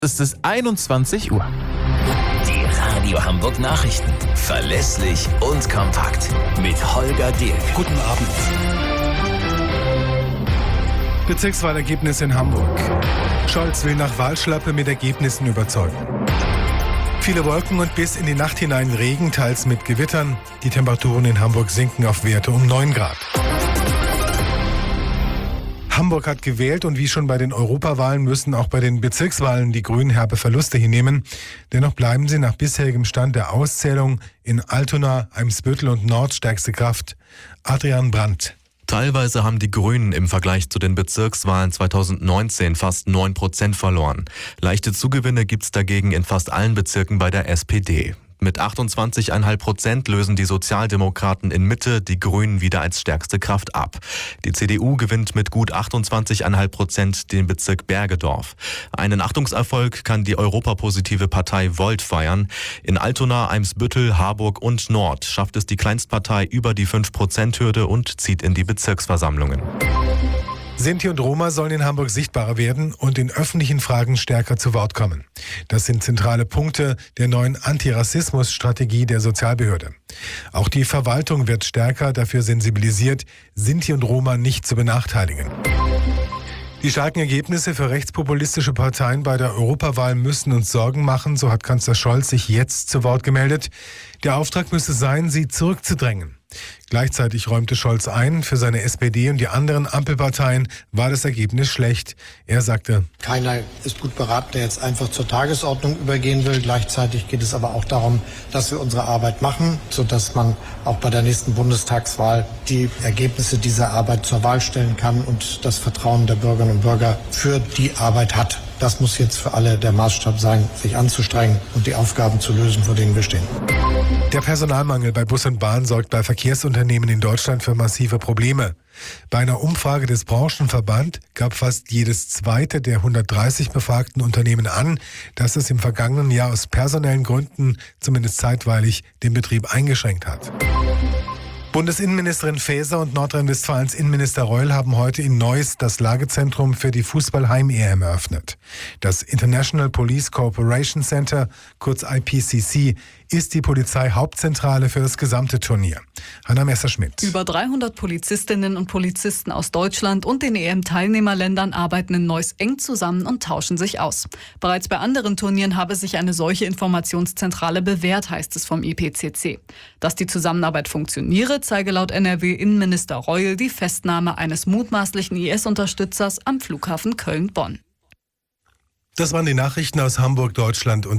Es ist 21 Uhr. Die Radio Hamburg Nachrichten. Verlässlich und kompakt. Mit Holger Dirk. Guten Abend. Bezirkswahlergebnis in Hamburg. Scholz will nach Wahlschlappe mit Ergebnissen überzeugen. Viele Wolken und bis in die Nacht hinein Regen, teils mit Gewittern. Die Temperaturen in Hamburg sinken auf Werte um 9 Grad. Hamburg hat gewählt und wie schon bei den Europawahlen müssen auch bei den Bezirkswahlen die Grünen herbe Verluste hinnehmen. Dennoch bleiben sie nach bisherigem Stand der Auszählung in Altona, Eimsbüttel und Nord stärkste Kraft. Adrian Brandt. Teilweise haben die Grünen im Vergleich zu den Bezirkswahlen 2019 fast 9% verloren. Leichte Zugewinne gibt's dagegen in fast allen Bezirken bei der SPD. Mit 28,5% lösen die Sozialdemokraten in Mitte die Grünen wieder als stärkste Kraft ab. Die CDU gewinnt mit gut 28,5% den Bezirk Bergedorf. Einen Achtungserfolg kann die europapositive Partei Volt feiern. In Altona, Eimsbüttel, Harburg und Nord schafft es die Kleinstpartei über die 5%-Hürde und zieht in die Bezirksversammlungen. Sinti und Roma sollen in Hamburg sichtbarer werden und in öffentlichen Fragen stärker zu Wort kommen. Das sind zentrale Punkte der neuen Antirassismus-Strategie der Sozialbehörde. Auch die Verwaltung wird stärker dafür sensibilisiert, Sinti und Roma nicht zu benachteiligen. Die starken Ergebnisse für rechtspopulistische Parteien bei der Europawahl müssen uns Sorgen machen, so hat Kanzler Scholz sich jetzt zu Wort gemeldet. Der Auftrag müsse sein, sie zurückzudrängen. Gleichzeitig räumte Scholz ein, für seine SPD und die anderen Ampelparteien war das Ergebnis schlecht. Er sagte: Keiner ist gut beraten, der jetzt einfach zur Tagesordnung übergehen will. Gleichzeitig geht es aber auch darum, dass wir unsere Arbeit machen, sodass man auch bei der nächsten Bundestagswahl die Ergebnisse dieser Arbeit zur Wahl stellen kann und das Vertrauen der Bürgerinnen und Bürger für die Arbeit hat. Das muss jetzt für alle der Maßstab sein, sich anzustrengen und die Aufgaben zu lösen, vor denen wir stehen. Der Personalmangel bei Bus und Bahn sorgt bei Verkehrsunternehmen in Deutschland für massive Probleme. Bei einer Umfrage des Branchenverband gab fast jedes zweite der 130 befragten Unternehmen an, dass es im vergangenen Jahr aus personellen Gründen zumindest zeitweilig den Betrieb eingeschränkt hat. Bundesinnenministerin Faeser und Nordrhein-Westfalens Innenminister Reul haben heute in Neuss das Lagezentrum für die Fußball-Heim-EM eröffnet. Das International Police Cooperation Center, kurz IPCC, ist die Polizeihauptzentrale für das gesamte Turnier. Hanna Messerschmidt. Über 300 Polizistinnen und Polizisten aus Deutschland und den EM-Teilnehmerländern arbeiten in Neuss eng zusammen und tauschen sich aus. Bereits bei anderen Turnieren habe sich eine solche Informationszentrale bewährt, heißt es vom IPCC. Dass die Zusammenarbeit funktioniere, zeige laut NRW-Innenminister Reul die Festnahme eines mutmaßlichen IS-Unterstützers am Flughafen Köln-Bonn. Das waren die Nachrichten aus Hamburg, Deutschland und